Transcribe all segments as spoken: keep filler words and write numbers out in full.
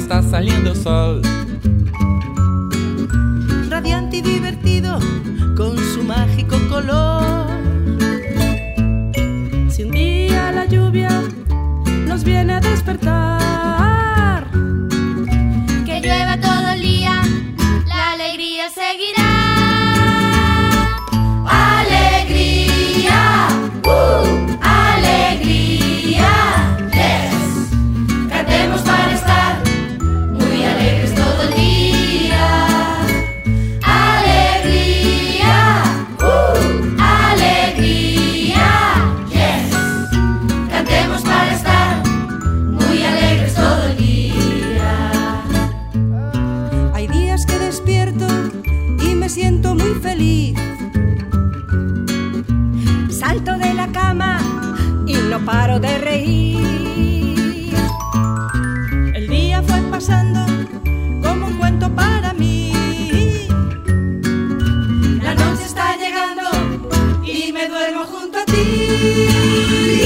está saliendo sol. Radiante y divertido con su mágico color. Si un día la lluvia nos viene a despertar, que llueva todo el día, la alegría seguirá. Alegría, uh, alegría, yes. Cantemos para estar muy alegres todo el día. Alegría, uh, alegría, yes. Cantemos para estar muy alegres todo el día. Hay días que despierto y me siento muy feliz. salto de la cama y no paro de reír. El día fue pasando como un cuento para mí. La noche está llegando y me duermo junto a ti.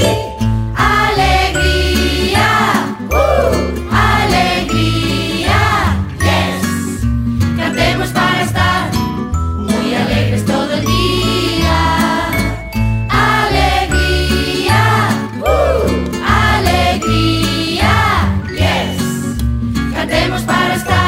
Alegría, uh, alegría, yes. Cantemos para estar muy alegres todo el día. Alegría, uh, alegría, yes. Cantemos para estar